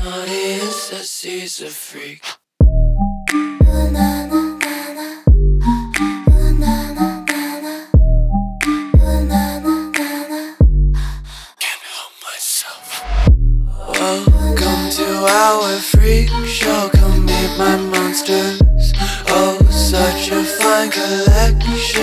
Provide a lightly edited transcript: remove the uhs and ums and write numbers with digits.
Naughty says he's a freak. Welcome to our freak show. Come meet my monsters. Oh, such a fine collection.